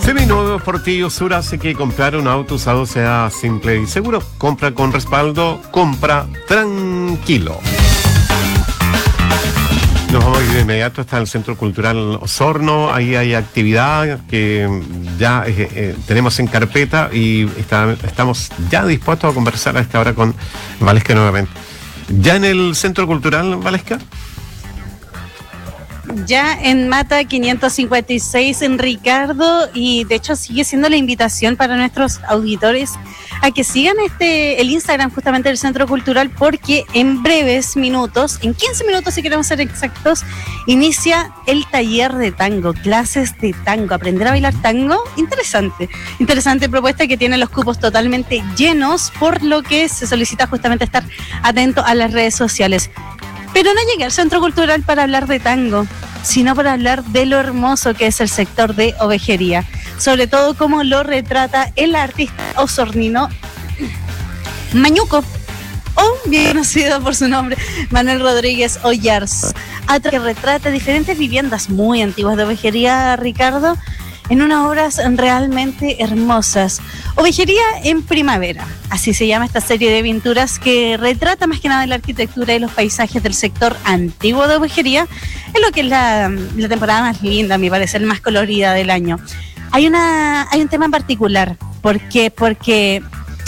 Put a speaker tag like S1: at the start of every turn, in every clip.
S1: Seminuevo Portillo Sur hace que comprar un auto usado sea simple y seguro. Compra con respaldo, compra tranquilo. Nos vamos a ir de inmediato hasta el Centro Cultural Osorno. Ahí hay actividad que ya tenemos en carpeta y estamos ya dispuestos a conversar a esta hora con Valesca nuevamente. ¿Ya en el Centro Cultural, Valesca?
S2: Ya en Mata 556 en Ricardo, y de hecho sigue siendo la invitación para nuestros auditores a que sigan el Instagram justamente del Centro Cultural, porque en breves minutos, en 15 minutos si queremos ser exactos, inicia el taller de tango, clases de tango, aprender a bailar tango. Interesante propuesta que tiene los cupos totalmente llenos, por lo que se solicita justamente estar atento a las redes sociales. Pero no llegué al Centro Cultural para hablar de tango, sino para hablar de lo hermoso que es el sector de ovejería, sobre todo cómo lo retrata el artista osornino Mañuco, o bien conocido por su nombre, Manuel Rodríguez Oyarzo, que retrata diferentes viviendas muy antiguas de ovejería, Ricardo, en unas obras realmente hermosas. Ovejería en primavera, así se llama esta serie de pinturas que retrata más que nada la arquitectura y los paisajes del sector antiguo de ovejería, en lo que es la temporada más linda, a mi parecer, más colorida del año. Hay un tema en particular, porque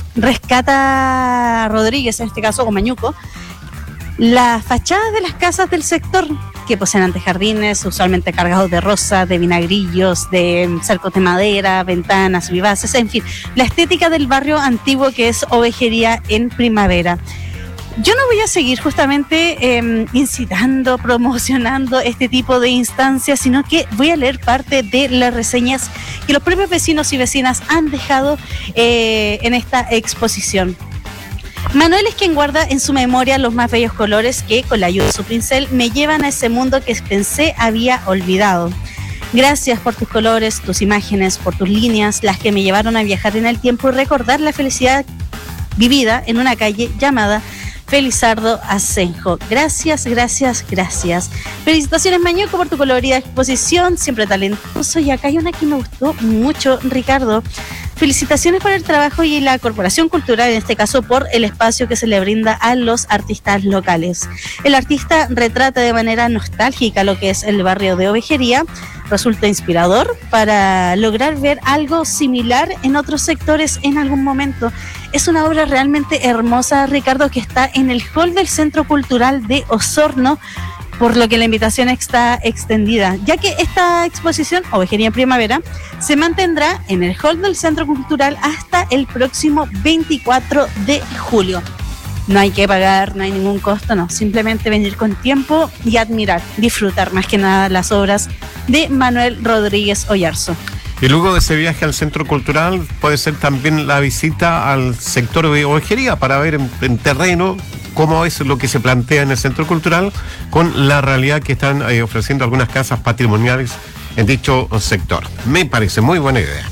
S2: rescata Rodríguez, en este caso, o Mañuco, las fachadas de las casas del sector, que poseen antejardines, usualmente cargados de rosas, de vinagrillos, de cercos de madera, ventanas vivaces, en fin, la estética del barrio antiguo que es ovejería en primavera. Yo no voy a seguir justamente incitando, promocionando este tipo de instancias, sino que voy a leer parte de las reseñas que los propios vecinos y vecinas han dejado en esta exposición. Manuel es quien guarda en su memoria los más bellos colores que, con la ayuda de su pincel, me llevan a ese mundo que pensé había olvidado. Gracias por tus colores, tus imágenes, por tus líneas, las que me llevaron a viajar en el tiempo y recordar la felicidad vivida en una calle llamada Felizardo Asenjo. Gracias. Felicitaciones, Mañuco, por tu colorida exposición, siempre talentoso. Y acá hay una que me gustó mucho, Ricardo. Felicitaciones por el trabajo y la Corporación Cultural, en este caso por el espacio que se le brinda a los artistas locales. El artista retrata de manera nostálgica lo que es el barrio de ovejería. Resulta inspirador para lograr ver algo similar en otros sectores en algún momento. Es una obra realmente hermosa, Ricardo, que está en el hall del Centro Cultural de Osorno, por lo que la invitación está extendida, ya que esta exposición, Ovejería en Primavera, se mantendrá en el hall del Centro Cultural hasta el próximo 24 de julio. No hay que pagar, no hay ningún costo, no, simplemente venir con tiempo y admirar, disfrutar más que nada las obras de Manuel Rodríguez Oyarzo.
S1: Y luego de ese viaje al Centro Cultural puede ser también la visita al sector de ovejería para ver en terreno cómo es lo que se plantea en el Centro Cultural con la realidad que están ofreciendo algunas casas patrimoniales en dicho sector. Me parece muy buena idea.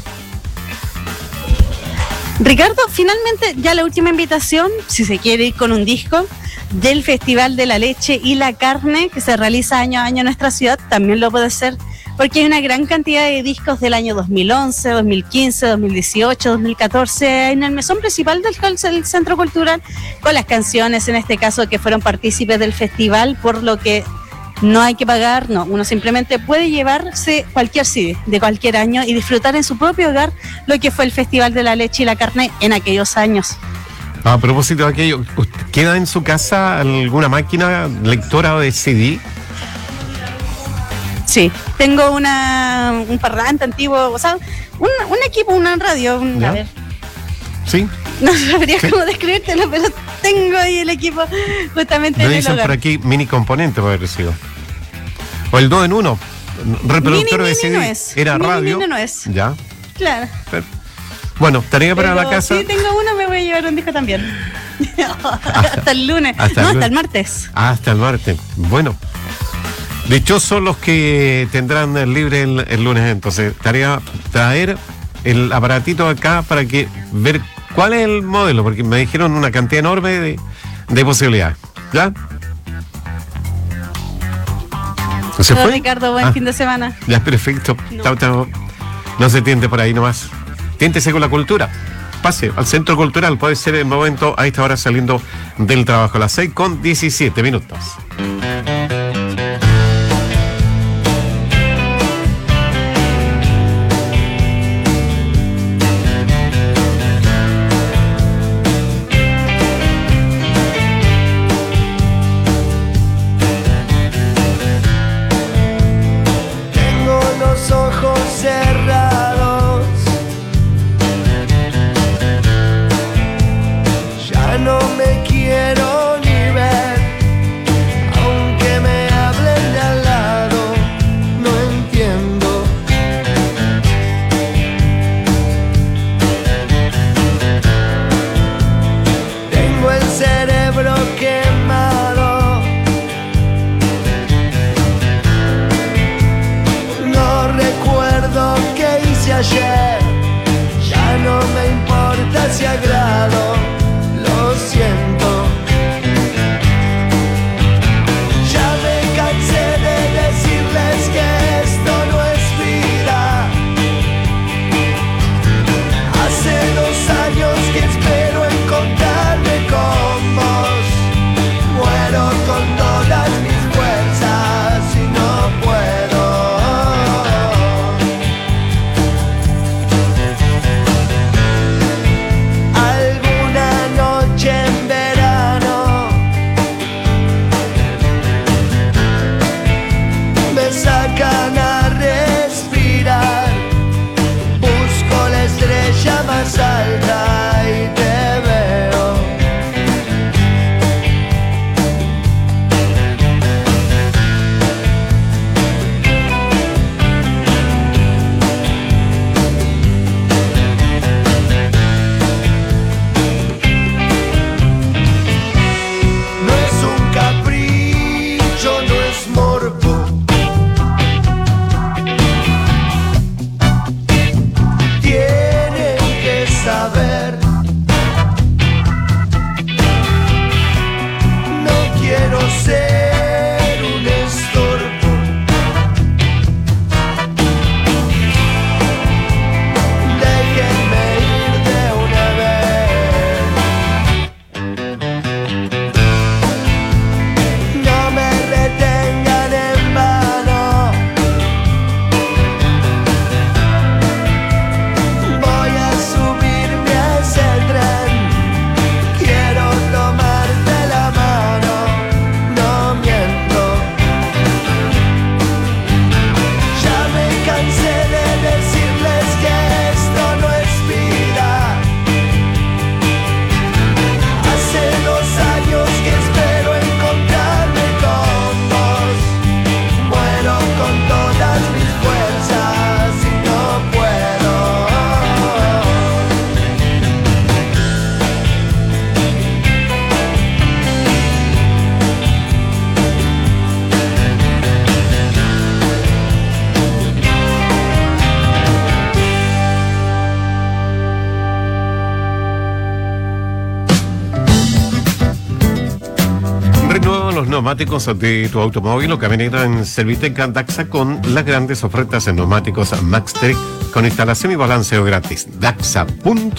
S2: Ricardo, finalmente ya la última invitación, si se quiere ir con un disco, del Festival de la Leche y la Carne que se realiza año a año en nuestra ciudad, también lo puede hacer, porque hay una gran cantidad de discos del año 2011, 2015, 2018, 2014 en el mesón principal del Centro Cultural, con las canciones, en este caso, que fueron partícipes del festival, por lo que no hay que pagar, no, uno simplemente puede llevarse cualquier CD de cualquier año y disfrutar en su propio hogar lo que fue el Festival de la Leche y la Carne en aquellos años.
S1: A propósito de aquello, ¿queda en su casa alguna máquina lectora de CD?
S2: Sí, tengo un parlante antiguo, o sea, un equipo, una radio, a ver.
S1: ¿Sí?
S2: No sabría cómo describírtelo, pero tengo ahí el equipo justamente en el
S1: dicen
S2: hogar.
S1: por aquí mini componente puede haber sido. O el 2 en 1. Reproductor de CD.
S2: No es.
S1: Era radio.
S2: No es.
S1: Ya.
S2: Claro.
S1: Bueno, tarea para la casa.
S2: Sí, tengo uno, me voy a llevar un disco también. hasta el lunes. Hasta el martes.
S1: Hasta el martes. Bueno. Dichosos los que tendrán libre el lunes, entonces. Tarea traer el aparatito acá para que ver cuál es el modelo, porque me dijeron una cantidad enorme de posibilidades. ¿Ya? ¿Se fue?
S2: Ricardo, buen fin de semana.
S1: Ya, perfecto.
S2: No.
S1: Chao. No se tiente por ahí nomás. Tiéntese con la cultura. Pase al Centro Cultural. Puede ser el momento a esta hora saliendo del trabajo. A las 6:17.
S3: Ayer, ya no me importa si agrado, lo siento. Ya me cansé de decirles que esto no es vida. Hace 2 años que espero encontrarme con vos. Muero con todas mis fuerzas y no puedo. Sacan a respirar, busco la estrella más alta y te veo. No es un capricho, no es morbo. Saber, no quiero ser un estorbo. Déjenme ir de una vez. No me retengan en vano. Voy a subir ese tren, quiero tomarte la mano, no miento. Ya me cansé de decirles que esto no es vida. Hace 2 años que espero encontrarme con vos. Muero con todas mis fuerzas y no puedo.
S1: Renueva los neumáticos de tu automóvil o camioneta en Servitec Daxa con las grandes ofertas en neumáticos MaxTech con instalación y balanceo gratis. Daxa.cl.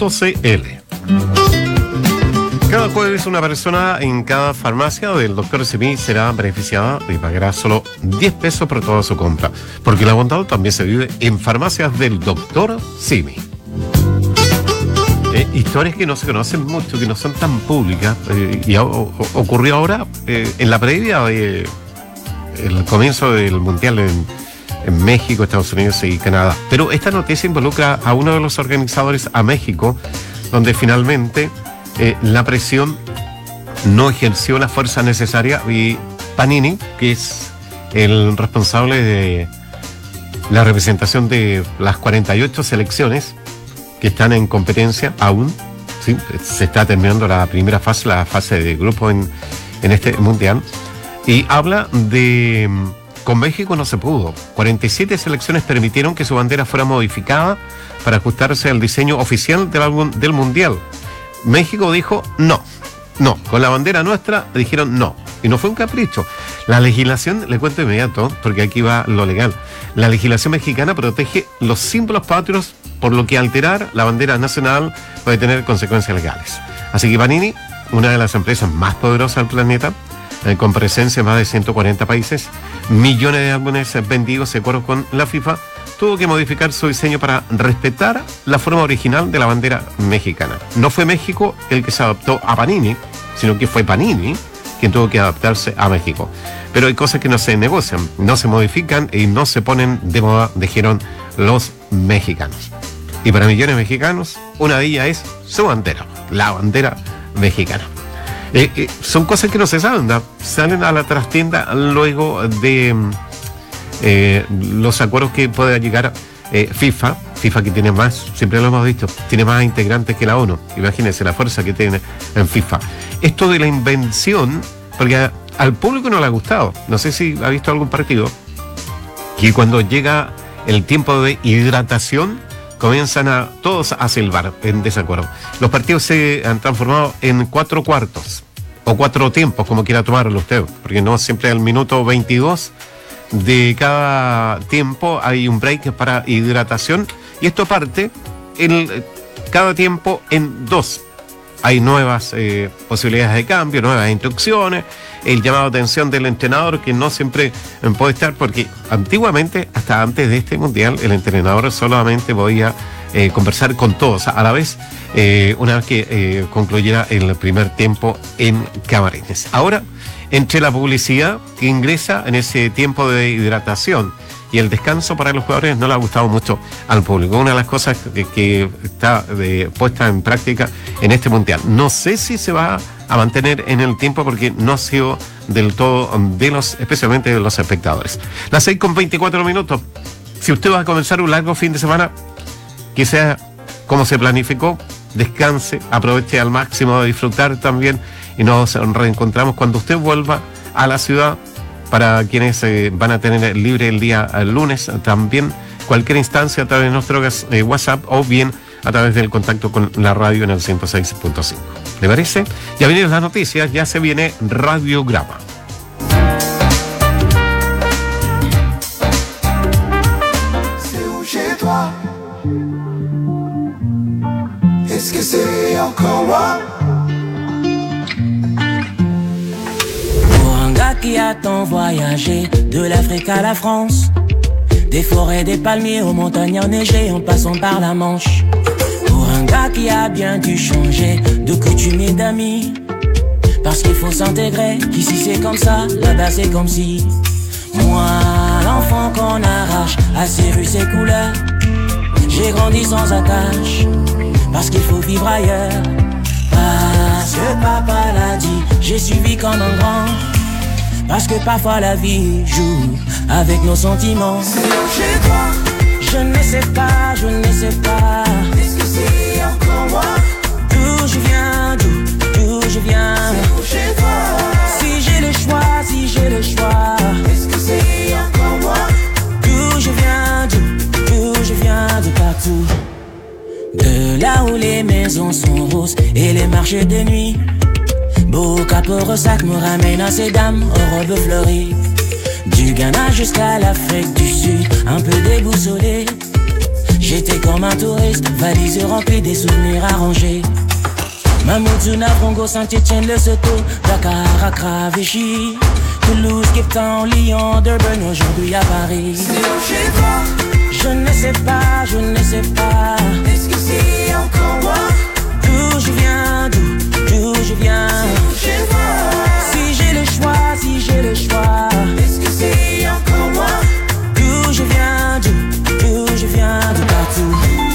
S1: Cada jueves una persona en cada farmacia del Dr. Simi será beneficiada y pagará solo 10 pesos por toda su compra, porque la bondad también se vive en farmacias del Dr. Simi. Historias que no se conocen mucho, que no son tan públicas, y ocurrió ahora en la previa de el comienzo del Mundial en México, Estados Unidos y Canadá. Pero esta noticia involucra a uno de los organizadores a México, donde finalmente la presión no ejerció la fuerza necesaria y Panini, que es el responsable de la representación de las 48 selecciones que están en competencia aún, ¿sí? Se está terminando la primera fase, la fase de grupo en este mundial, y habla de con México no se pudo. 47 selecciones permitieron que su bandera fuera modificada para ajustarse al diseño oficial del mundial. México dijo no, con la bandera nuestra dijeron no, y no fue un capricho. La legislación, le cuento inmediato, porque aquí va lo legal. La legislación mexicana protege los símbolos patrios, por lo que alterar la bandera nacional puede tener consecuencias legales. Así que Panini, una de las empresas más poderosas del planeta, con presencia en más de 140 países, millones de álbumes vendidos de acuerdo con la FIFA, tuvo que modificar su diseño para respetar la forma original de la bandera mexicana. No fue México el que se adaptó a Panini, sino que fue Panini quien tuvo que adaptarse a México. Pero hay cosas que no se negocian, no se modifican y no se ponen de moda, dijeron los mexicanos. Y para millones de mexicanos, una de ellas es su bandera, la bandera mexicana. Son cosas que no se saben, ¿no? Salen a la trastienda luego de los acuerdos que pueda llegar FIFA que tiene más, siempre lo hemos visto, tiene más integrantes que la ONU. Imagínense la fuerza que tiene en FIFA. Esto de la invención, porque al público no le ha gustado. No sé si ha visto algún partido que cuando llega el tiempo de hidratación comienzan a todos a silbar en desacuerdo. Los partidos se han transformado en 4 cuartos o 4 tiempos, como quiera tomarlo usted, porque no siempre al minuto 22 de cada tiempo hay un break para hidratación, y esto parte cada tiempo en 2. Hay nuevas posibilidades de cambio, nuevas instrucciones, el llamado de atención del entrenador, que no siempre puede estar, porque antiguamente, hasta antes de este mundial, el entrenador solamente podía conversar con todos a la vez, una vez que concluyera el primer tiempo en camarines. Ahora, entre la publicidad que ingresa en ese tiempo de hidratación y el descanso para los jugadores, no le ha gustado mucho al público. Una de las cosas que está puesta en práctica en este mundial. No sé si se va a mantener en el tiempo, porque no ha sido del todo especialmente de los espectadores. Las 6:24. Si usted va a comenzar un largo fin de semana, que sea como se planificó, descanse, aproveche al máximo de disfrutar también, y nos reencontramos cuando usted vuelva a la ciudad. Para quienes van a tener libre el día lunes, también cualquier instancia a través de nuestro WhatsApp, o bien a través del contacto con la radio en el 106.5. ¿Le parece? Ya vienen las noticias, ya se viene Radiograma.
S3: Est-ce que c'est encore moi?
S4: Qui a tant voyagé de l'Afrique à la France, des forêts, des palmiers aux montagnes enneigées en passant par la Manche. Pour un gars qui a bien dû changer de coutume et d'amis, parce qu'il faut s'intégrer, qu'ici c'est comme ça, là-bas c'est comme si. Moi, l'enfant qu'on arrache à ses rues, ses couleurs, j'ai grandi sans attache, parce qu'il faut vivre ailleurs. Parce que papa l'a dit, j'ai suivi comme un grand. Parce que parfois la vie joue avec nos sentiments.
S3: C'est chez toi.
S4: Je ne sais pas, je ne sais pas.
S3: Est-ce que c'est encore moi?
S4: D'où je viens, d'où je viens.
S3: C'est chez toi.
S4: Si j'ai le choix, si j'ai le choix.
S3: Est-ce que c'est encore moi?
S4: D'où je viens, d'où je viens, de partout. De là où les maisons sont roses et les marchés de nuit. Beau capot sac me ramène à ces dames aux robes fleuries. Du Ghana jusqu'à l'Afrique du Sud, un peu déboussolé. J'étais comme un touriste, valise remplie des souvenirs arrangés. Mamoudzou, Congo, Saint-Etienne, Lesotho, Dakar, Accra, Vichy, Toulouse, Cape Town, Lyon, Durban, aujourd'hui à Paris.
S3: C'est chez toi.
S4: Je ne sais pas, je ne sais pas.
S3: Est-ce que c'est encore moi?
S4: D'où je viens, d'où je viens.
S3: C'est chez toi.
S4: Si j'ai le choix, si j'ai le choix.
S3: Est-ce que c'est encore moi?
S4: D'où je viens, d'où je viens, de partout.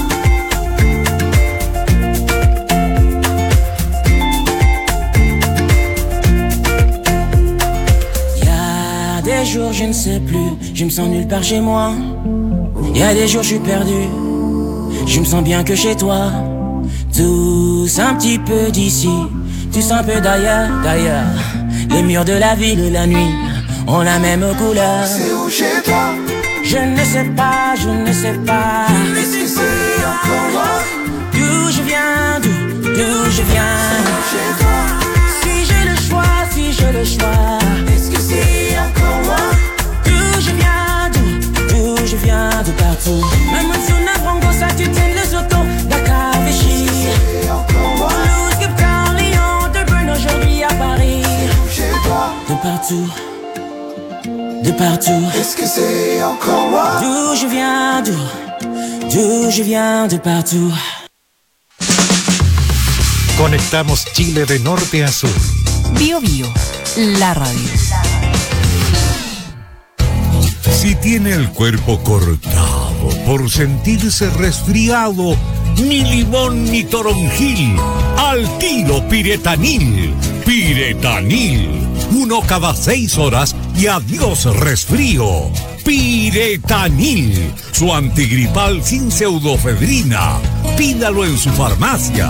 S4: Y'a des jours je ne sais plus, je me sens nulle part chez moi. Y'a des jours je suis perdu, je me sens bien que chez toi. Tous un petit peu d'ici, tous un peu d'ailleurs, d'ailleurs. Les murs de la ville, la nuit, ont la même couleur.
S3: C'est où chez toi?
S4: Je ne sais pas, je ne sais pas.
S3: Est-ce que c'est encore moi?
S4: D'où je viens, d'où je viens.
S3: Chez toi.
S4: Si j'ai le choix, si j'ai le choix.
S3: Est-ce que c'est encore
S4: Même si on a frango, ça tu tiens les autos. Dakar, Vichy. Toulouse, Cape Town, Lyon, Durban, aujourd'hui à Paris. De partout. De partout.
S3: Est-ce que c'est encore moi?
S4: D'où je viens, d'où je viens, de partout.
S5: Conectamos Chile de norte a sur.
S6: Bio Bio, la radio.
S5: Si tiene el cuerpo cortado por sentirse resfriado, ni limón ni toronjil, al tiro Piretanil. Piretanil, 1 cada 6 horas y adiós resfrío. Piretanil, su antigripal sin pseudofedrina. Pídalo en su farmacia.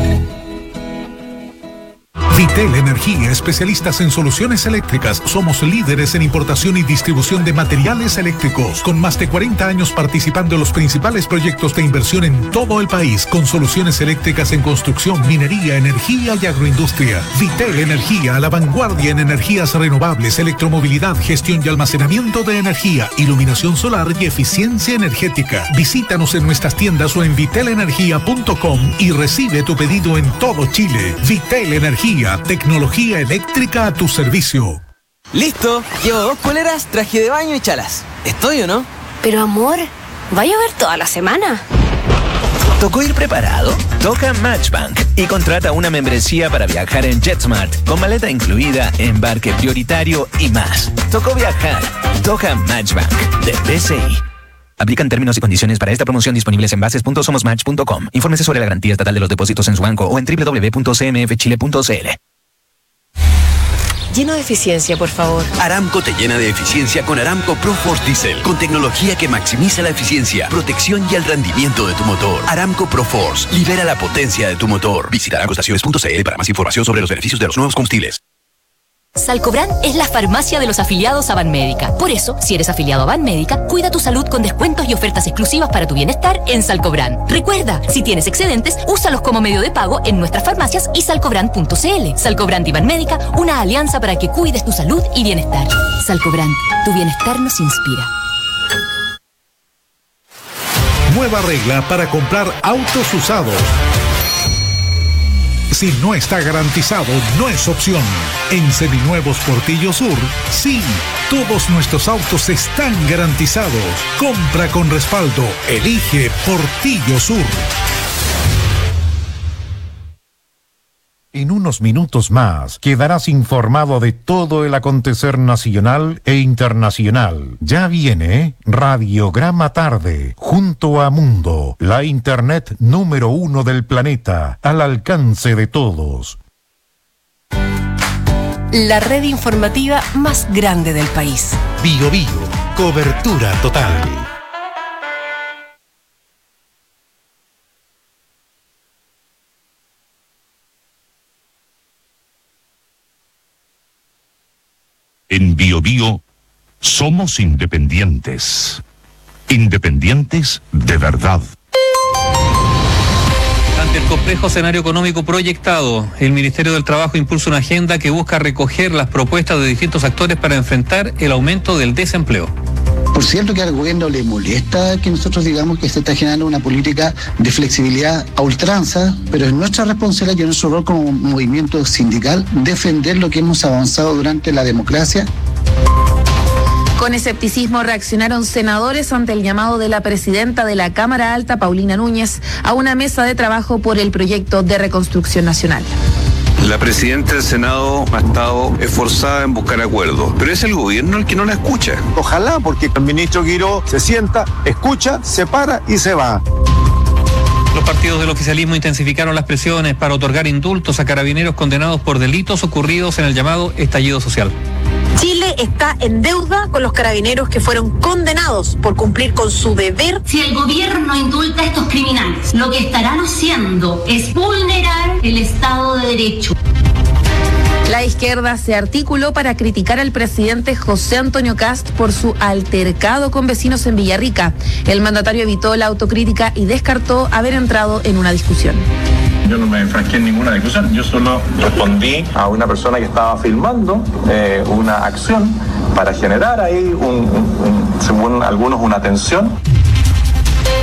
S5: Vitel Energía, especialistas en soluciones eléctricas. Somos líderes en importación y distribución de materiales eléctricos, con más de 40 años participando en los principales proyectos de inversión en todo el país, con soluciones eléctricas en construcción, minería, energía y agroindustria. Vitel Energía, a la vanguardia en energías renovables, electromovilidad, gestión y almacenamiento de energía, iluminación solar y eficiencia energética. Visítanos en nuestras tiendas o en vitelenergia.com y recibe tu pedido en todo Chile. Vitel Energía, tecnología eléctrica a tu servicio.
S7: Listo, llevo 2 poleras, traje de baño y chalas. ¿Estoy o no?
S8: Pero amor, ¿va a llover toda la semana?
S9: ¿Tocó ir preparado? Toca Matchbank y contrata una membresía para viajar en JetSmart con maleta incluida, embarque prioritario y más. Tocó viajar. Toca Matchbank de BCI. Aplican términos y condiciones para esta promoción disponibles en bases.somosmatch.com. Infórmese sobre la garantía estatal de los depósitos en su banco o en www.cmfchile.cl.
S8: Lleno de eficiencia, por favor.
S10: Aramco te llena de eficiencia con Aramco ProForce Diesel, con tecnología que maximiza la eficiencia, protección y el rendimiento de tu motor. Aramco ProForce, libera la potencia de tu motor. Visita aramcoestaciones.cl para más información sobre los beneficios de los nuevos combustibles.
S11: Salcobran es la farmacia de los afiliados a Banmédica. Por eso, si eres afiliado a Banmédica, cuida tu salud con descuentos y ofertas exclusivas para tu bienestar en Salcobran. Recuerda, si tienes excedentes, úsalos como medio de pago en nuestras farmacias y salcobran.cl. Salcobran y Banmédica, una alianza para que cuides tu salud y bienestar. Salcobran, tu bienestar nos inspira.
S5: Nueva regla para comprar autos usados. Si no está garantizado, no es opción. En Seminuevos Portillo Sur, sí, todos nuestros autos están garantizados. Compra con respaldo. Elige Portillo Sur. En unos minutos más quedarás informado de todo el acontecer nacional e internacional. Ya viene Radiograma Tarde, junto a Mundo, la internet número 1 del planeta, al alcance de todos.
S6: La red informativa más grande del país.
S5: Bio Bio, cobertura total.
S12: En Bio Bio somos independientes. Independientes de verdad.
S13: Ante el complejo escenario económico proyectado, el Ministerio del Trabajo impulsa una agenda que busca recoger las propuestas de distintos actores para enfrentar el aumento del desempleo.
S14: Por cierto que al gobierno le molesta que nosotros digamos que se está generando una política de flexibilidad a ultranza, pero es nuestra responsabilidad y nuestro rol como movimiento sindical defender lo que hemos avanzado durante la democracia.
S15: Con escepticismo reaccionaron senadores ante el llamado de la presidenta de la Cámara Alta, Paulina Núñez, a una mesa de trabajo por el proyecto de reconstrucción nacional.
S16: La presidenta del Senado ha estado esforzada en buscar acuerdos, pero es el gobierno el que no la escucha.
S17: Ojalá, porque el ministro Guiró se sienta, escucha, se para y se va.
S13: Los partidos del oficialismo intensificaron las presiones para otorgar indultos a carabineros condenados por delitos ocurridos en el llamado estallido social.
S18: Chile está en deuda con los carabineros que fueron condenados por cumplir con su deber.
S19: Si el gobierno indulta a estos criminales, lo que estarán haciendo es vulnerar el Estado de Derecho.
S15: La izquierda se articuló para criticar al presidente José Antonio Kast por su altercado con vecinos en Villarrica. El mandatario evitó la autocrítica y descartó haber entrado en una discusión.
S20: Yo no me enfrasqué en ninguna discusión, yo solo respondí a una persona que estaba filmando una acción para generar ahí, según algunos, una tensión.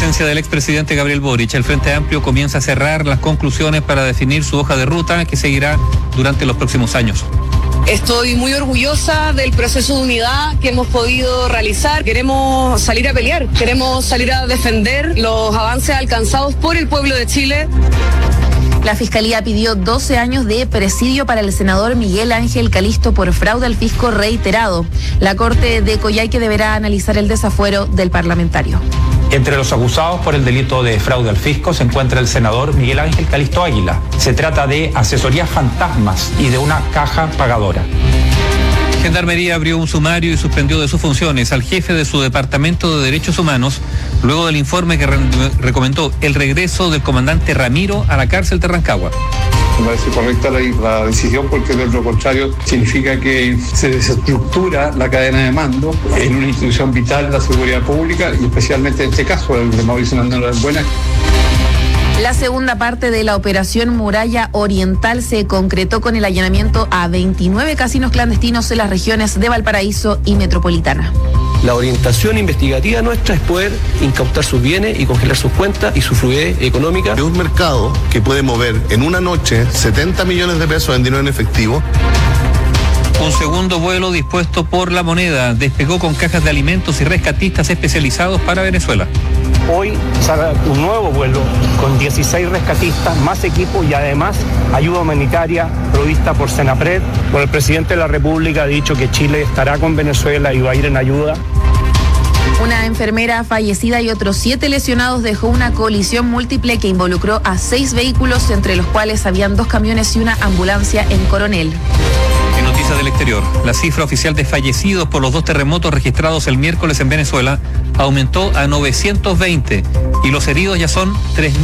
S13: presencia del expresidente Gabriel Boric, el Frente Amplio comienza a cerrar las conclusiones para definir su hoja de ruta que seguirá durante los próximos años.
S21: Estoy muy orgullosa del proceso de unidad que hemos podido realizar. Queremos salir a pelear, queremos salir a defender los avances alcanzados por el pueblo de Chile.
S15: La Fiscalía pidió 12 años de presidio para el senador Miguel Ángel Calisto por fraude al fisco reiterado. La Corte de Coyhaique deberá analizar el desafuero del parlamentario.
S22: Entre los acusados por el delito de fraude al fisco se encuentra el senador Miguel Ángel Calisto Águila. Se trata de asesorías fantasmas y de una caja pagadora.
S13: Gendarmería abrió un sumario y suspendió de sus funciones al jefe de su Departamento de Derechos Humanos luego del informe que recomendó el regreso del comandante Ramiro a la cárcel de Rancagua.
S23: Me parece correcta la decisión porque de lo contrario significa que se desestructura la cadena de mando en una institución vital de la seguridad pública y especialmente en este caso el de Mauricio Hernández Buena.
S15: La segunda parte de la operación Muralla Oriental se concretó con el allanamiento a 29 casinos clandestinos en las regiones de Valparaíso y Metropolitana.
S24: La orientación investigativa nuestra es poder incautar sus bienes y congelar sus cuentas y su fluidez económica.
S25: De un mercado que puede mover en una noche 70 millones de pesos en dinero en efectivo.
S13: Un segundo vuelo dispuesto por La Moneda despegó con cajas de alimentos y rescatistas especializados para Venezuela.
S26: Hoy sale un nuevo vuelo con 16 rescatistas, más equipo y además ayuda humanitaria provista por Senapred. Por el presidente de la República ha dicho que Chile estará con Venezuela y va a ir en ayuda.
S15: Una enfermera fallecida y otros 7 lesionados dejó una colisión múltiple que involucró a 6 vehículos, entre los cuales habían 2 camiones y una ambulancia en Coronel.
S13: En noticias del exterior, la cifra oficial de fallecidos por los 2 terremotos registrados el miércoles en Venezuela aumentó a 920 y los heridos ya son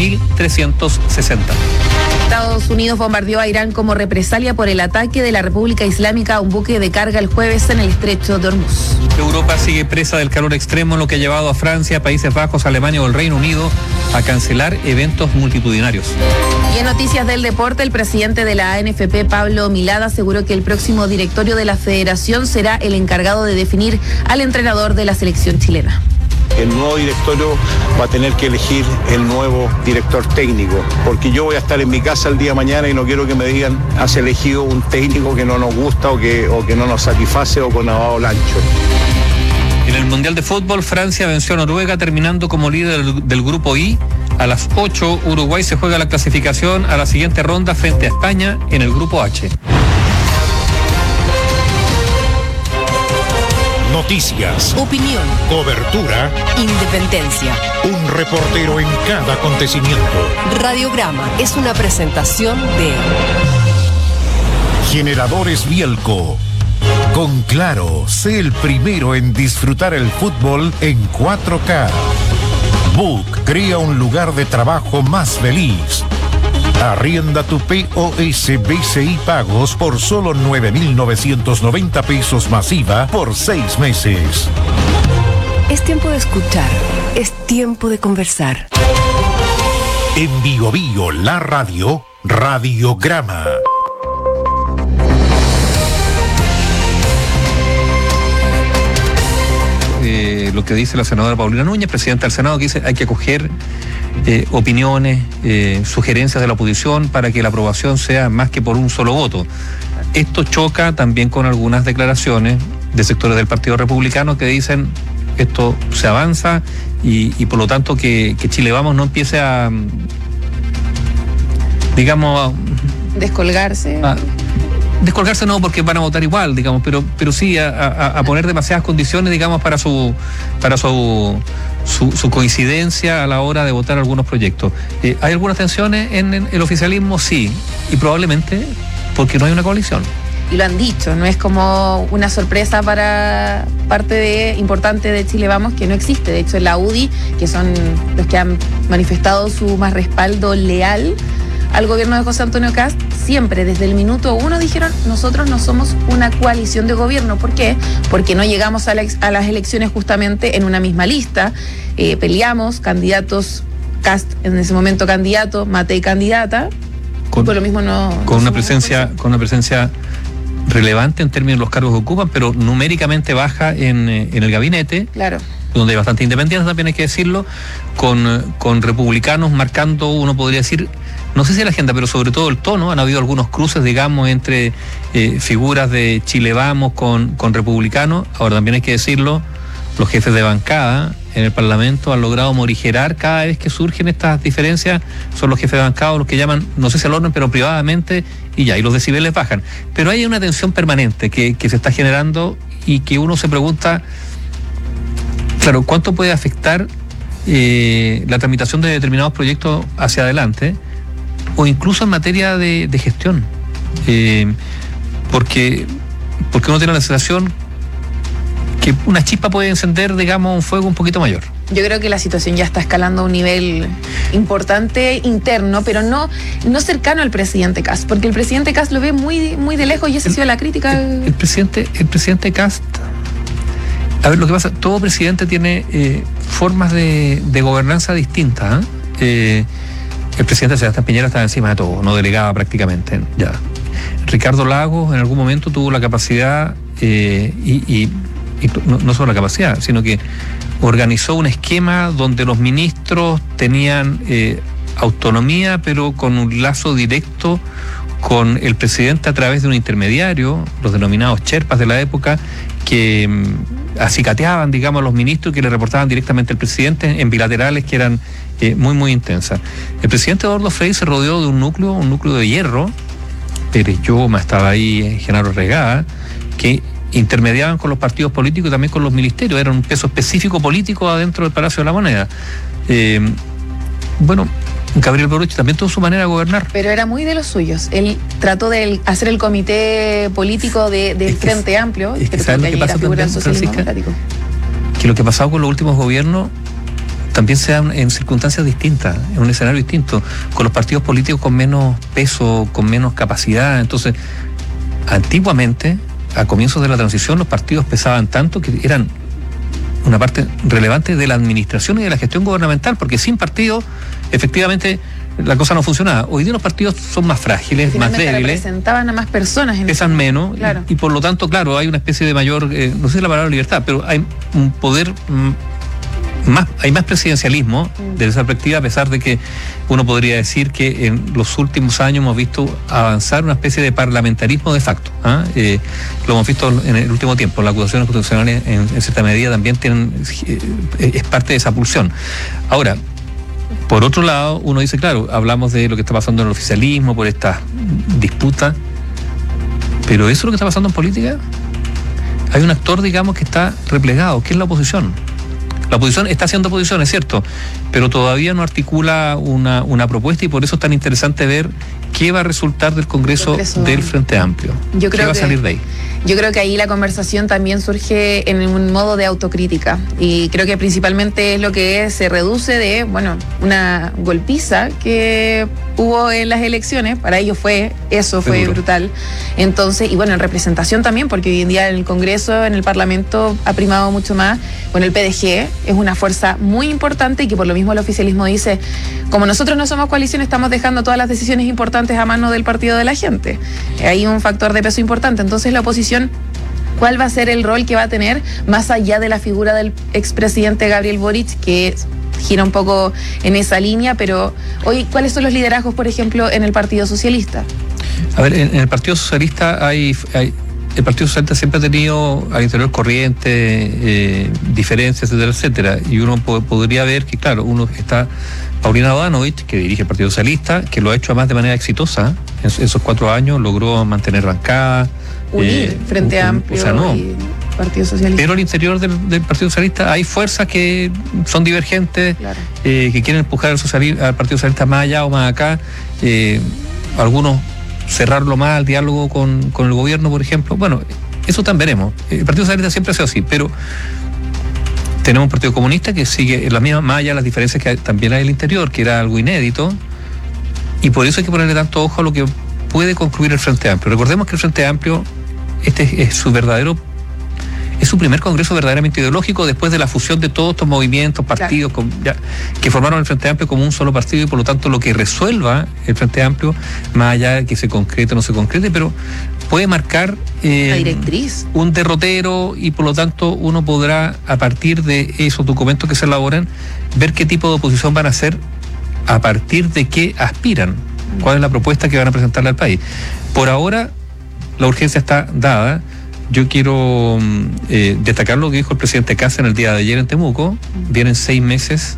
S13: 3.360.
S15: Estados Unidos bombardeó a Irán como represalia por el ataque de la República Islámica a un buque de carga el jueves en el estrecho de Hormuz.
S13: Europa sigue presa del calor extremo, lo que ha llevado a Francia, Países Bajos, Alemania o el Reino Unido a cancelar eventos multitudinarios.
S15: Y en noticias del deporte, el presidente de la ANFP, Pablo Milad, aseguró que el próximo directorio de la federación será el encargado de definir al entrenador de la selección chilena.
S17: El nuevo directorio va a tener que elegir el nuevo director técnico, porque yo voy a estar en mi casa el día de mañana y no quiero que me digan has elegido un técnico que no nos gusta o que no nos satisface o con lavado ancho.
S13: En el Mundial de Fútbol, Francia venció a Noruega terminando como líder del grupo I. A las 8, Uruguay se juega la clasificación a la siguiente ronda frente a España en el grupo H.
S5: Noticias,
S6: opinión,
S5: cobertura,
S6: independencia.
S5: Un reportero en cada acontecimiento.
S6: Radiograma es una presentación de
S5: Generadores Bielco. Con Claro, sé el primero en disfrutar el fútbol en 4K. Book crea un lugar de trabajo más feliz. Arrienda tu POS BCI Pagos por solo 9.990 pesos masiva por 6 meses.
S6: Es tiempo de escuchar, es tiempo de conversar.
S5: En Bio Bio, la radio, Radiograma.
S13: Lo que dice la senadora Paulina Núñez, presidenta del Senado, que dice hay que acoger opiniones, sugerencias de la oposición para que la aprobación sea más que por un solo voto. Esto choca también con algunas declaraciones de sectores del Partido Republicano que dicen esto se avanza y por lo tanto que Chile Vamos no empiece a, digamos,
S15: descolgarse.
S13: Descolgarse no, porque van a votar igual, digamos, pero sí a poner demasiadas condiciones, digamos, para su coincidencia a la hora de votar algunos proyectos. ¿Hay algunas tensiones en el oficialismo? Sí, y probablemente porque no hay una coalición.
S15: Y lo han dicho, no es como una sorpresa para parte importante de Chile Vamos que no existe. De hecho, en la UDI, que son los que han manifestado su más respaldo leal al gobierno de José Antonio Kast, siempre desde el minuto 1 dijeron nosotros no somos una coalición de gobierno. ¿Por qué? Porque no llegamos a las elecciones justamente en una misma lista. Peleamos candidatos, Kast en ese momento candidato, Matei candidata, por lo mismo no.
S13: Con una presencia relevante en términos de los cargos que ocupan, pero numéricamente baja en el gabinete.
S15: Claro.
S13: donde hay bastante independencia, también hay que decirlo, con republicanos marcando, uno podría decir, no sé si la agenda, pero sobre todo el tono. Han habido algunos cruces, digamos, entre figuras de Chile Vamos con republicanos. Ahora también hay que decirlo, los jefes de bancada en el Parlamento han logrado morigerar cada vez que surgen estas diferencias. Son los jefes de bancada los que llaman, no sé si al orden, pero privadamente, y ya, y los decibeles bajan. Pero hay una tensión permanente que se está generando y que uno se pregunta, claro, ¿cuánto puede afectar la tramitación de determinados proyectos hacia adelante? O incluso en materia de gestión, porque uno tiene la sensación que una chispa puede encender, digamos, un fuego un poquito mayor.
S15: Yo creo que la situación ya está escalando a un nivel importante interno, pero no cercano al presidente Kast, porque el presidente Kast lo ve muy, muy de lejos y esa ha sido la crítica.
S13: El presidente Kast, a ver, lo que pasa, todo presidente tiene formas de gobernanza distintas, El presidente Sebastián Piñera estaba encima de todo, no delegaba prácticamente. Ya. Ricardo Lagos en algún momento tuvo la capacidad, y no solo la capacidad, sino que organizó un esquema donde los ministros tenían autonomía, pero con un lazo directo con el presidente a través de un intermediario, los denominados Sherpas de la época, que acicateaban, digamos, a los ministros, que le reportaban directamente al presidente en bilaterales que eran muy, muy intensas. El presidente Eduardo Frei se rodeó de un núcleo de hierro. Pérez Lloma estaba ahí, Genaro Regada, que intermediaban con los partidos políticos y también con los ministerios. Era un peso específico político adentro del Palacio de la Moneda. Bueno, Gabriel Boric también tuvo su manera de gobernar.
S15: Pero era muy de los suyos. Él trató de hacer el comité político del Frente Amplio.
S13: Es que ¿sabes lo que pasa también, Francisca? Que lo que ha pasado con los últimos gobiernos también se da en circunstancias distintas, en un escenario distinto, con los partidos políticos con menos peso, con menos capacidad. Entonces, antiguamente, a comienzos de la transición, los partidos pesaban tanto que eran una parte relevante de la administración y de la gestión gubernamental, porque sin partido, efectivamente, la cosa no funcionaba. Hoy día los partidos son más frágiles, más débiles.
S15: Representaban a más personas.
S13: Pesan menos, claro. Y por lo tanto, claro, hay una especie de mayor, no sé si la palabra libertad, pero hay un poder hay más presidencialismo desde esa perspectiva, a pesar de que uno podría decir que en los últimos años hemos visto avanzar una especie de parlamentarismo de facto. Lo hemos visto en el último tiempo. Las acusaciones constitucionales en cierta medida también es parte de esa pulsión. Ahora, por otro lado, uno dice, claro, hablamos de lo que está pasando en el oficialismo por estas disputas, pero eso es lo que está pasando en política. Hay un actor, digamos, que está replegado, que es la oposición. La oposición está haciendo oposición, es cierto, pero todavía no articula una propuesta, y por eso es tan interesante ver qué va a resultar del Congreso del Frente Amplio. ¿Qué va a salir de ahí?
S15: Yo creo que ahí la conversación también surge en un modo de autocrítica, y creo que principalmente es lo que se reduce de, una golpiza que hubo en las elecciones. Para ellos fue brutal. Entonces, y en representación también, porque hoy en día en el Congreso, en el Parlamento, ha primado mucho más. El PDG es una fuerza muy importante, y que por lo mismo el oficialismo dice, como nosotros no somos coalición, estamos dejando todas las decisiones importantes a mano del partido de la gente. Hay un factor de peso importante. Entonces, la oposición, ¿cuál va a ser el rol que va a tener más allá de la figura del expresidente Gabriel Boric, que gira un poco en esa línea? Pero hoy, ¿cuáles son los liderazgos, por ejemplo, en el Partido Socialista?
S13: A ver, en el Partido Socialista el Partido Socialista siempre ha tenido al interior corriente, diferencias, etcétera, etcétera. Y uno podría ver que, claro, uno está Paulina Bodanovich, que dirige el Partido Socialista, que lo ha hecho además de manera exitosa. En esos 4 años logró mantener bancada.
S15: Unir Frente Amplio y Partido Socialista.
S13: Pero al interior del Partido Socialista hay fuerzas que son divergentes, claro, que quieren empujar al Partido Socialista más allá o más acá. Algunos cerrarlo más al diálogo con el gobierno, por ejemplo. Bueno, eso también veremos. El Partido Socialista siempre ha sido así, pero tenemos un Partido Comunista que sigue en la misma, más allá de las diferencias que también hay en el interior, que era algo inédito, y por eso hay que ponerle tanto ojo a lo que puede concluir el Frente Amplio. Recordemos que el Frente Amplio, este es su verdadero es su primer congreso verdaderamente ideológico después de la fusión de todos estos movimientos, partidos, que formaron el Frente Amplio como un solo partido, y por lo tanto lo que resuelva el Frente Amplio, más allá de que se concrete o no se concrete, pero puede marcar
S15: la directriz,
S13: un derrotero, y por lo tanto uno podrá, a partir de esos documentos que se elaboran, ver qué tipo de oposición van a hacer, a partir de qué aspiran, cuál es la propuesta que van a presentarle al país. Por ahora, la urgencia está dada. Yo quiero destacar lo que dijo el presidente Kast en el día de ayer en Temuco. Vienen 6 meses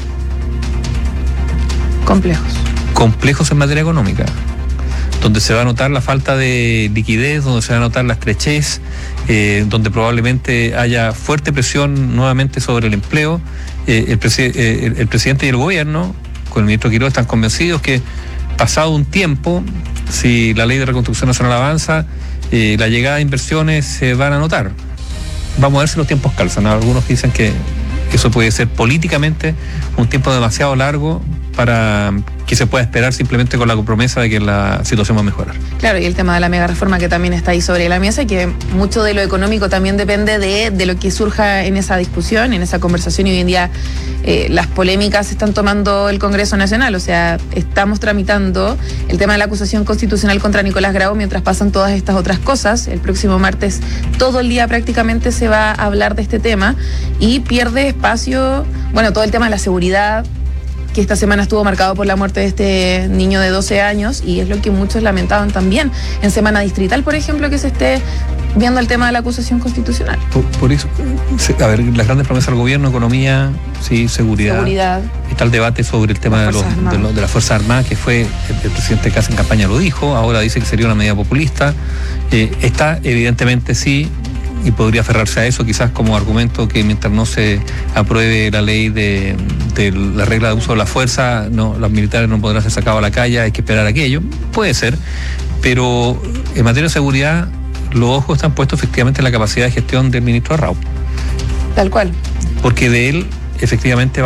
S13: complejos en materia económica, donde se va a notar la falta de liquidez, donde se va a notar la estrechez, donde probablemente haya fuerte presión nuevamente sobre el empleo. El presidente y el gobierno, con el ministro Quiroga, están convencidos que pasado un tiempo, si la ley de reconstrucción nacional avanza, la llegada de inversiones se van a notar. Vamos a ver si los tiempos calzan. Algunos dicen que eso puede ser políticamente un tiempo demasiado largo para que se pueda esperar simplemente con la promesa de que la situación va a mejorar.
S15: Claro, y el tema de la mega reforma que también está ahí sobre la mesa, y que mucho de lo económico también depende de lo que surja en esa discusión, en esa conversación, y hoy en día las polémicas están tomando el Congreso Nacional. O sea, estamos tramitando el tema de la acusación constitucional contra Nicolás Grau mientras pasan todas estas otras cosas. El próximo martes todo el día prácticamente se va a hablar de este tema, y pierde espacio, bueno, todo el tema de la seguridad, que esta semana estuvo marcado por la muerte de este niño de 12 años, y es lo que muchos lamentaban también en semana distrital, por ejemplo, que se esté viendo el tema de la acusación constitucional.
S13: Por eso, a ver, las grandes promesas del gobierno: economía, sí, seguridad. Está el debate sobre el tema de las Fuerzas Armadas, que fue el presidente Kast en campaña lo dijo, ahora dice que sería una medida populista. Está evidentemente sí, y podría aferrarse a eso quizás como argumento, que mientras no se apruebe la ley de la regla de uso de la fuerza, no, los militares no podrán ser sacados a la calle, hay que esperar aquello. Puede ser, pero en materia de seguridad los ojos están puestos efectivamente en la capacidad de gestión del ministro Arrau.
S15: Tal cual.
S13: Porque de él efectivamente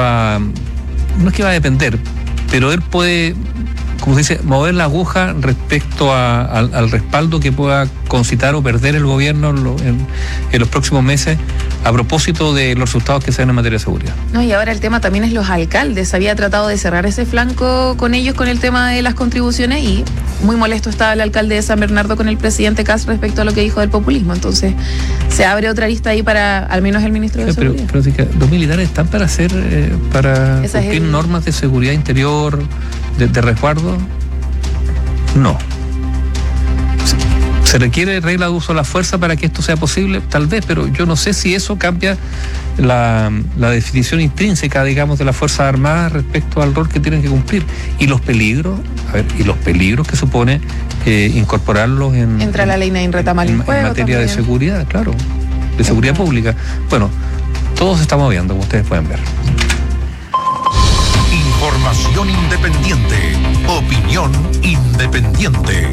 S13: no es que va a depender, pero él puede, como se dice, mover la aguja respecto al respaldo que pueda concitar o perder el gobierno en los próximos meses, a propósito de los resultados que se den en materia de seguridad.
S15: No, y ahora el tema también es los alcaldes. Había tratado de cerrar ese flanco con ellos con el tema de las contribuciones, y muy molesto estaba el alcalde de San Bernardo con el presidente Kast respecto a lo que dijo del populismo. Entonces se abre otra lista ahí para al menos el ministro de Seguridad. Pero sí que los militares están para cumplir normas de seguridad interior, de resguardo. No. ¿Se requiere regla de uso de la fuerza para que esto sea posible? Tal vez, pero yo no sé si eso cambia la definición intrínseca, digamos, de las Fuerzas Armadas respecto al rol que tienen que cumplir. Y los peligros, que supone incorporarlos entra la ley Nain Retamal en materia también de seguridad, claro, de seguridad pública. Bueno, todo se está moviendo, como ustedes pueden ver.
S5: Información independiente. Opinión independiente.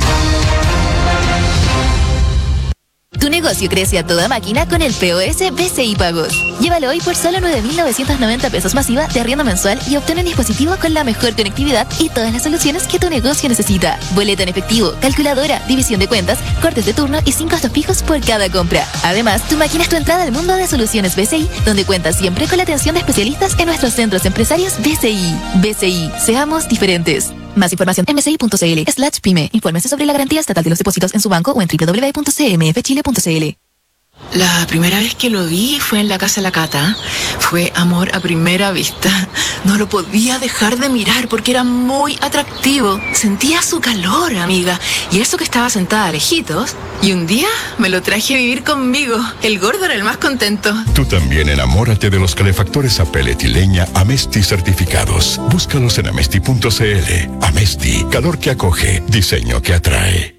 S11: Tu negocio crece a toda máquina con el POS BCI Pagos. Llévalo hoy por solo 9.990 pesos masiva de arriendo mensual y obtén un dispositivo con la mejor conectividad y todas las soluciones que tu negocio necesita. Boleta en efectivo, calculadora, división de cuentas, cortes de turno y 5 costos fijos por cada compra. Además, tu máquina es tu entrada al mundo de soluciones BCI, donde cuentas siempre con la atención de especialistas en nuestros centros empresarios BCI. BCI, seamos diferentes. Más información en bci.cl/pyme. Infórmese sobre la garantía estatal de los depósitos en su banco o en www.cmfchile.cl.
S1: La primera vez que lo vi fue en la casa de la Cata. Fue amor a primera vista. No lo podía dejar de mirar porque era muy atractivo. Sentía su calor, amiga. Y eso que estaba sentada lejitos. Y un día me lo traje a vivir conmigo. El gordo era el más contento.
S2: Tú también enamórate de los calefactores a pellet y leña Amesti certificados. Búscalos en amesti.cl. Amesti, calor que acoge, diseño que atrae.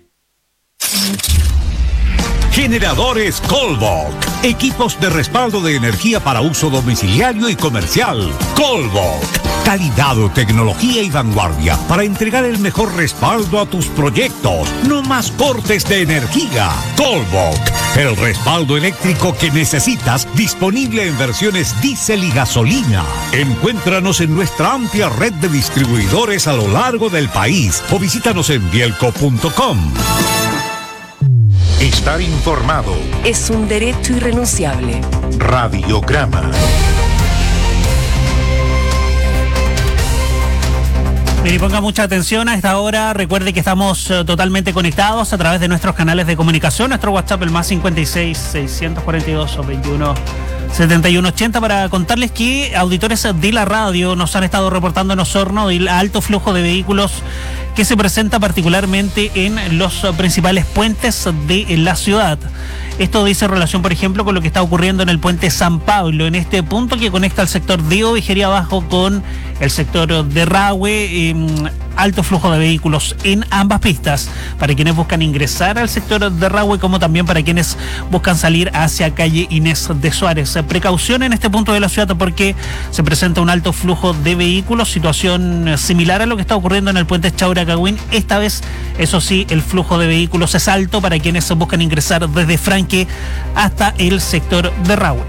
S3: Generadores Colbok. Equipos de respaldo de energía para uso domiciliario y comercial. Colbok. Calidad, tecnología y vanguardia para entregar el mejor respaldo a tus proyectos. No más cortes de energía. Colbok. El respaldo eléctrico que necesitas, disponible en versiones diésel y gasolina. Encuéntranos en nuestra amplia red de distribuidores a lo largo del país o visítanos en bielco.com.
S5: Estar informado
S6: es un derecho irrenunciable.
S5: Radiograma.
S4: Y ponga mucha atención a esta hora. Recuerde que estamos totalmente conectados a través de nuestros canales de comunicación. Nuestro WhatsApp, el más 56 642 21 71 80, para contarles que auditores de la radio nos han estado reportando en Osorno el alto flujo de vehículos que se presenta particularmente en los principales puentes de la ciudad. Esto dice relación, por ejemplo, con lo que está ocurriendo en el puente San Pablo, en este punto que conecta el sector de Ovejería Abajo con el sector de Rahue. Alto flujo de vehículos en ambas pistas, para quienes buscan ingresar al sector de Rahue, como también para quienes buscan salir hacia calle Inés de Suárez. Precaución en este punto de la ciudad porque se presenta un alto flujo de vehículos, situación similar a lo que está ocurriendo en el puente Chauracagüín. Esta vez, eso sí, el flujo de vehículos es alto para quienes buscan ingresar desde Franque hasta el sector de Rahue.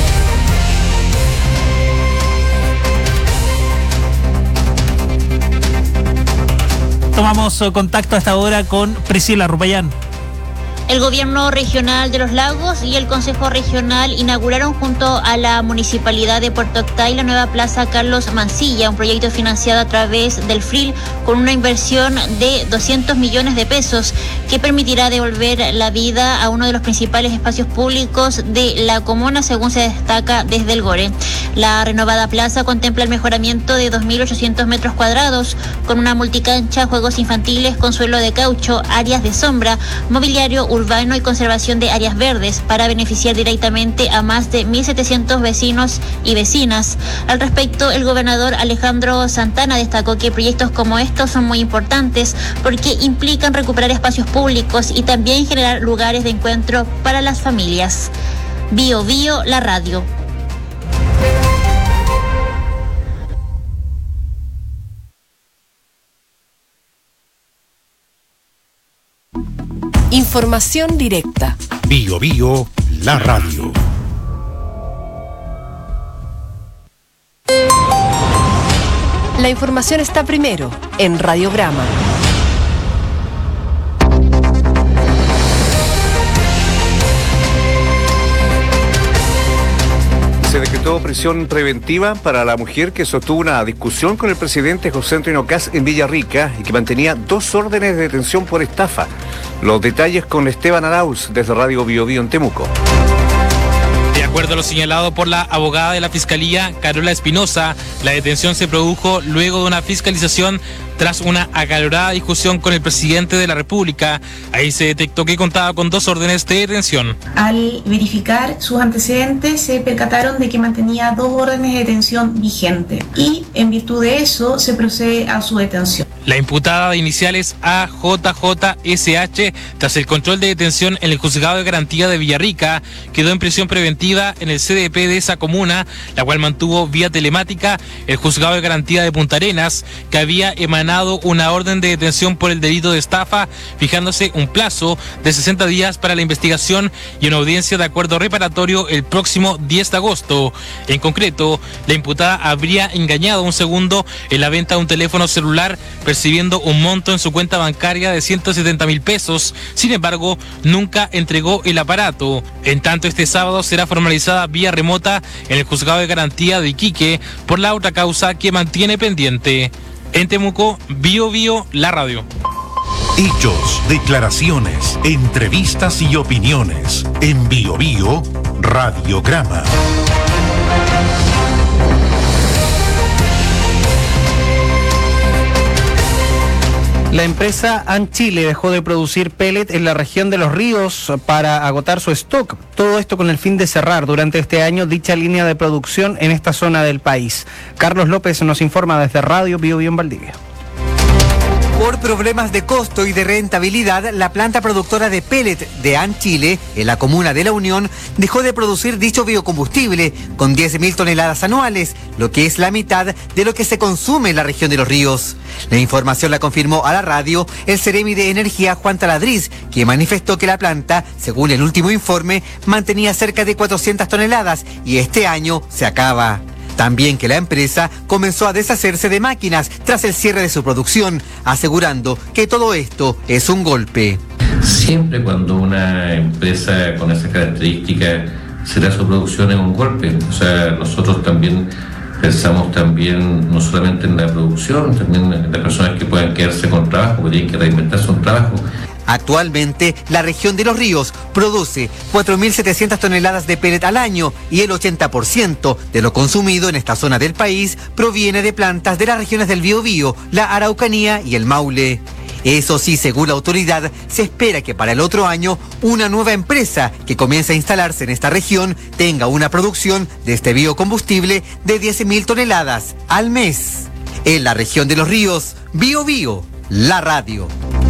S4: Tomamos contacto a esta hora con Priscila Rupayán.
S7: El Gobierno Regional de Los Lagos y el Consejo Regional inauguraron junto a la Municipalidad de Puerto Octay la nueva Plaza Carlos Mancilla, un proyecto financiado a través del FRIL con una inversión de 200 millones de pesos que permitirá devolver la vida a uno de los principales espacios públicos de la comuna, según se destaca desde el GORE. La renovada plaza contempla el mejoramiento de 2.800 metros cuadrados con una multicancha, juegos infantiles con suelo de caucho, áreas de sombra, mobiliario urbano y conservación de áreas verdes para beneficiar directamente a más de 1.700 vecinos y vecinas. Al respecto, el gobernador Alejandro Santana destacó que proyectos como estos son muy importantes porque implican recuperar espacios públicos y también generar lugares de encuentro para las familias. Bio Bio, la radio.
S6: Información directa.
S5: Bio Bio, la radio.
S6: La información está primero en Radiograma.
S8: Se decretó prisión preventiva para la mujer que sostuvo una discusión con el presidente José Antonio Kast en Villarrica y que mantenía 2 órdenes de detención por estafa. Los detalles con Esteban Arauz desde Radio Bio Bio en Temuco.
S9: De acuerdo a lo señalado por la abogada de la Fiscalía, Carola Espinosa, la detención se produjo luego de una fiscalización tras una acalorada discusión con el presidente de la República. Ahí se detectó que contaba con 2 órdenes de detención.
S10: Al verificar sus antecedentes se percataron de que mantenía 2 órdenes de detención vigentes y en virtud de eso se procede a su detención.
S9: La imputada de iniciales AJJSH, tras el control de detención en el Juzgado de Garantía de Villarrica, quedó en prisión preventiva en el CDP de esa comuna, la cual mantuvo vía telemática el Juzgado de Garantía de Punta Arenas, que había emanado una orden de detención por el delito de estafa, fijándose un plazo de 60 días para la investigación y una audiencia de acuerdo reparatorio el próximo 10 de agosto. En concreto, la imputada habría engañado a un segundo en la venta de un teléfono celular, percibiendo un monto en su cuenta bancaria de 170.000 pesos. Sin embargo, nunca entregó el aparato. En tanto, este sábado será formalizada vía remota en el Juzgado de Garantía de Iquique por la otra causa que mantiene pendiente. En Temuco, Bio Bio, la radio.
S5: Hechos, declaraciones, entrevistas y opiniones. En Bio Bio, Radiograma.
S12: La empresa Anchile dejó de producir pellet en la región de Los Ríos para agotar su stock. Todo esto con el fin de cerrar durante este año dicha línea de producción en esta zona del país. Carlos López nos informa desde Radio Bio Bio en Valdivia.
S27: Por problemas de costo y de rentabilidad, la planta productora de pellet de Anchile, en la comuna de La Unión, dejó de producir dicho biocombustible con 10.000 toneladas anuales, lo que es la mitad de lo que se consume en la región de Los Ríos. La información la confirmó a la radio el Ceremi de Energía Juan Taladriz, quien manifestó que la planta, según el último informe, mantenía cerca de 400 toneladas y este año se acaba. También que la empresa comenzó a deshacerse de máquinas tras el cierre de su producción, asegurando que todo esto es un golpe.
S14: Siempre cuando una empresa con esas características será su producción en un golpe. O sea, nosotros también pensamos no solamente en la producción, también en las personas que puedan quedarse con trabajo, que tienen que reinventarse un trabajo.
S27: Actualmente, la región de Los Ríos produce 4.700 toneladas de pellet al año y el 80% de lo consumido en esta zona del país proviene de plantas de las regiones del Biobío, la Araucanía y el Maule. Eso sí, según la autoridad, se espera que para el otro año una nueva empresa que comience a instalarse en esta región tenga una producción de este biocombustible de 10.000 toneladas al mes. En la región de Los Ríos, Biobío, la radio.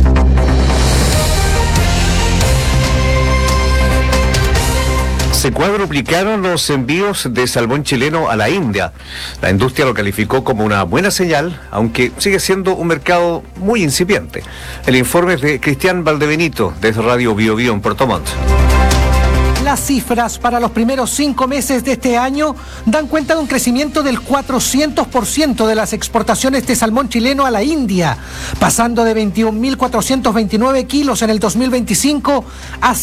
S8: Se cuadruplicaron los envíos de salmón chileno a la India. La industria lo calificó como una buena señal, aunque sigue siendo un mercado muy incipiente. El informe es de Cristian Valdebenito, desde Radio Biobío en Puerto Montt.
S16: Las cifras para los primeros 5 meses de este año dan cuenta de un crecimiento del 400% de las exportaciones de salmón chileno a la India, pasando de 21.429 kilos en el 2025 a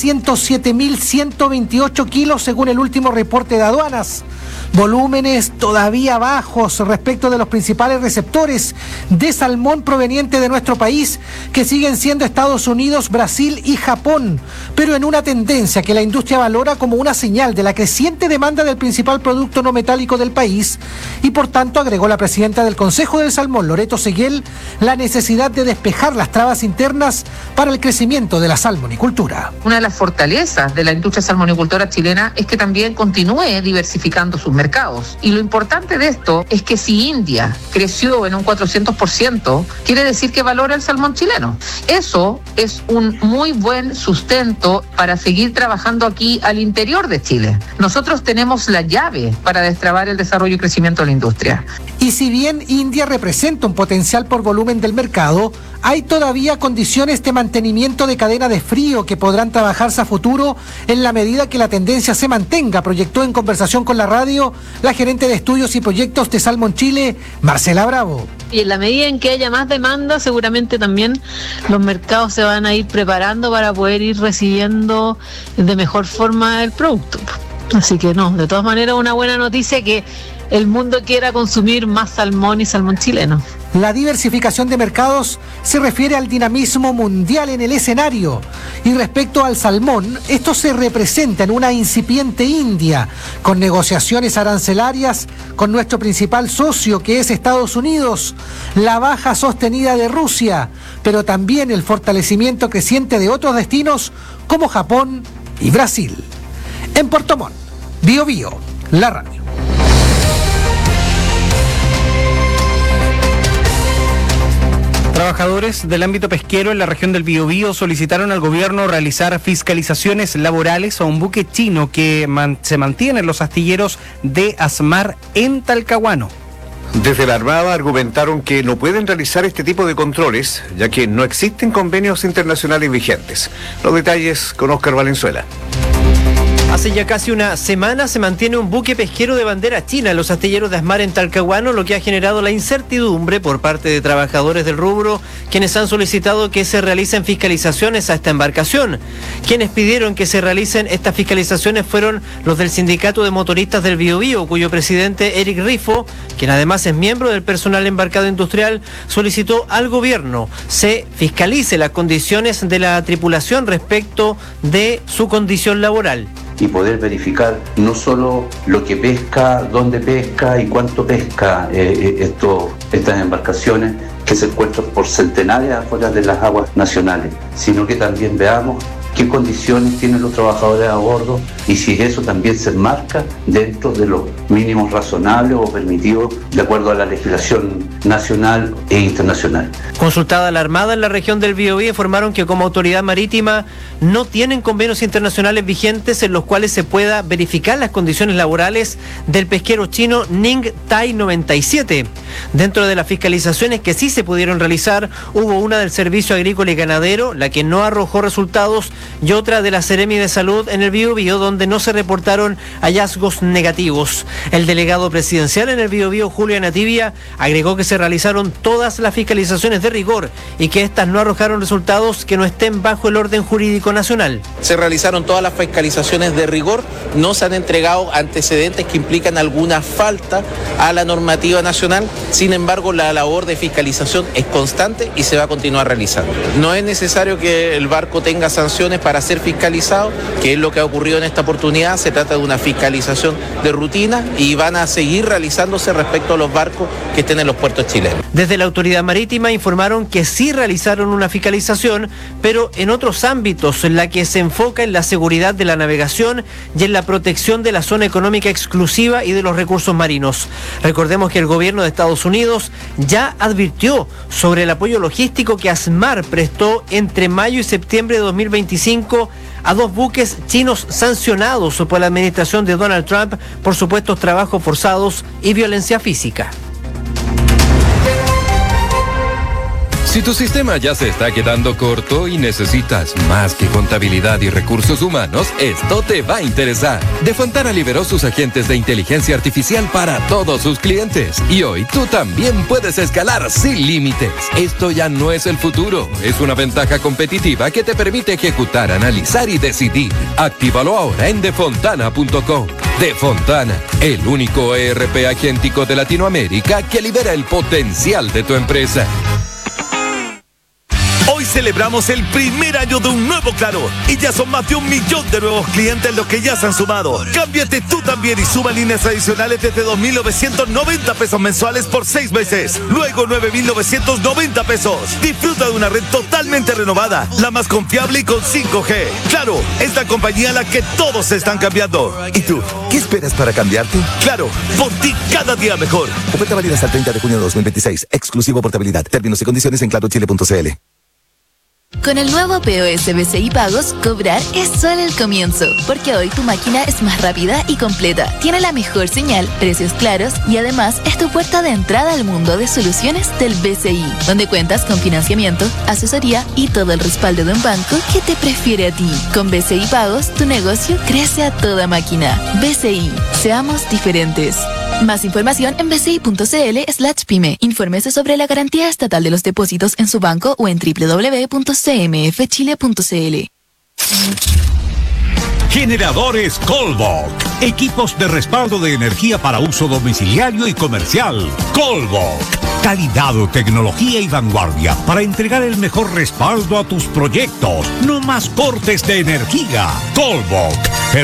S16: 107.128 kilos según el último reporte de aduanas. Volúmenes todavía bajos respecto de los principales receptores de salmón proveniente de nuestro país, que siguen siendo Estados Unidos, Brasil y Japón, pero en una tendencia que la industria valora como una señal de la creciente demanda del principal producto no metálico del país, y por tanto, agregó la presidenta del Consejo del Salmón, Loreto Seguel, la necesidad de despejar las trabas internas para el crecimiento de la salmonicultura.
S18: Una de las fortalezas de la industria salmonicultora chilena es que también continúe diversificando sus mercados. Y lo importante de esto es que si India creció en un 400%, quiere decir que valora el salmón chileno. Eso es un muy buen sustento para seguir trabajando aquí al interior de Chile. Nosotros tenemos la llave para destrabar el desarrollo y crecimiento de la industria.
S16: Y si bien India representa un potencial por volumen del mercado, hay todavía condiciones de mantenimiento de cadena de frío que podrán trabajarse a futuro en la medida que la tendencia se mantenga, proyectó en conversación con la radio la gerente de estudios y proyectos de Salmon Chile, Marcela Bravo.
S19: Y en la medida en que haya más demanda, seguramente también los mercados se van a ir preparando para poder ir recibiendo de mejor forma el producto. Así que no, de todas maneras una buena noticia que el mundo quiera consumir más salmón y salmón chileno.
S16: La diversificación de mercados se refiere al dinamismo mundial en el escenario. Y respecto al salmón, esto se representa en una incipiente India, con negociaciones arancelarias con nuestro principal socio, que es Estados Unidos, la baja sostenida de Rusia, pero también el fortalecimiento creciente de otros destinos como Japón y Brasil. En Puerto Montt, Biobío, la radio.
S12: Trabajadores del ámbito pesquero en la región del Biobío solicitaron al gobierno realizar fiscalizaciones laborales a un buque chino que se mantiene en los astilleros de Asmar en Talcahuano.
S8: Desde la Armada argumentaron que no pueden realizar este tipo de controles, ya que no existen convenios internacionales vigentes. Los detalles con Óscar Valenzuela.
S20: Hace ya casi una semana se mantiene un buque pesquero de bandera china en los astilleros de Asmar en Talcahuano, lo que ha generado la incertidumbre por parte de trabajadores del rubro, quienes han solicitado que se realicen fiscalizaciones a esta embarcación. Quienes pidieron que se realicen estas fiscalizaciones fueron los del Sindicato de Motoristas del Biobío, cuyo presidente Eric Rifo, quien además es miembro del personal embarcado industrial, solicitó al gobierno se fiscalice las condiciones de la tripulación respecto de su condición laboral.
S21: Y poder verificar no solo lo que pesca, dónde pesca y cuánto pesca estas embarcaciones que se encuentran por centenares afuera de las aguas nacionales, sino que también veamos qué condiciones tienen los trabajadores a bordo y si eso también se enmarca dentro de los mínimos razonables o permitidos de acuerdo a la legislación nacional e internacional.
S20: Consultada la Armada en la región del Biobío, informaron que como autoridad marítima no tienen convenios internacionales vigentes en los cuales se pueda verificar las condiciones laborales del pesquero chino Ning Tai 97. Dentro de las fiscalizaciones que sí se pudieron realizar, hubo una del Servicio Agrícola y Ganadero, la que no arrojó resultados, y otra de la Seremi de Salud en el Biobío, donde no se reportaron hallazgos negativos. El delegado presidencial en el Biobío, Julio Nativia, agregó que se realizaron todas las fiscalizaciones de rigor y que estas no arrojaron resultados que no estén bajo el orden jurídico nacional.
S13: Se realizaron todas las fiscalizaciones de rigor, no se han entregado antecedentes que implican alguna falta a la normativa nacional. Sin embargo, la labor de fiscalización es constante y se va a continuar realizando. No es necesario que el barco tenga sanciones para ser fiscalizado, que es lo que ha ocurrido en esta oportunidad. Se trata de una fiscalización de rutina y van a seguir realizándose respecto a los barcos que estén en los puertos chilenos.
S20: Desde la autoridad marítima informaron que sí realizaron una fiscalización, pero en otros ámbitos, en la que se enfoca en la seguridad de la navegación y en la protección de la zona económica exclusiva y de los recursos marinos. Recordemos que el gobierno de Estados Unidos ya advirtió sobre el apoyo logístico que ASMAR prestó entre mayo y septiembre de 2025 a 2 buques chinos sancionados por la administración de Donald Trump por supuestos trabajos forzados y violencia física.
S17: Si tu sistema ya se está quedando corto y necesitas más que contabilidad y recursos humanos, esto te va a interesar. Defontana liberó sus agentes de inteligencia artificial para todos sus clientes. Y hoy tú también puedes escalar sin límites. Esto ya no es el futuro. Es una ventaja competitiva que te permite ejecutar, analizar y decidir. Actívalo ahora en defontana.com. Defontana, el único ERP agéntico de Latinoamérica que libera el potencial de tu empresa.
S22: Hoy celebramos el primer año de un nuevo Claro y ya son más de 1 millón de nuevos clientes los que ya se han sumado. Cámbiate tú también y suma líneas adicionales desde 2.990 pesos mensuales por 6 meses. Luego 9.990 pesos. Disfruta de una red totalmente renovada, la más confiable y con 5G. Claro, es la compañía a la que todos se están cambiando.
S23: ¿Y tú? ¿Qué esperas para cambiarte?
S22: Claro, por ti cada día mejor.
S23: Oferta válida hasta el 30 de junio de 2026. Exclusivo portabilidad. Términos y condiciones en clarochile.cl.
S24: Con el nuevo POS BCI Pagos, cobrar es solo el comienzo, porque hoy tu máquina es más rápida y completa, tiene la mejor señal, precios claros y además es tu puerta de entrada al mundo de soluciones del BCI, donde cuentas con financiamiento, asesoría y todo el respaldo de un banco que te prefiere a ti. Con BCI Pagos, tu negocio crece a toda máquina. BCI, seamos diferentes. Más información en bci.cl/pyme. Infórmese sobre la garantía estatal de los depósitos en su banco o en www.cmfchile.cl.
S3: Generadores Colbok. Equipos de respaldo de energía para uso domiciliario y comercial. Colbok. Calidad, tecnología y vanguardia para entregar el mejor respaldo a tus proyectos. No más cortes de energía. Colbok.